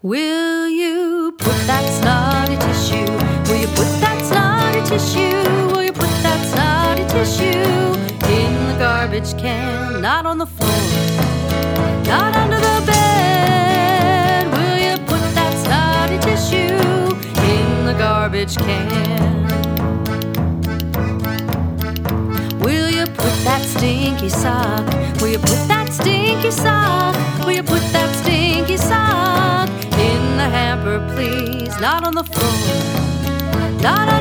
Will you put that snotty tissue? Will you put that snotty tissue? Will you put that snotty tissue in the garbage can? Not on the floor, not under the bed. Will you put that snotty tissue in the garbage can? Will you put that stinky sock? Will you put that stinky sock? Will you put that stinky sock in the hamper, please? Not on the floor, not on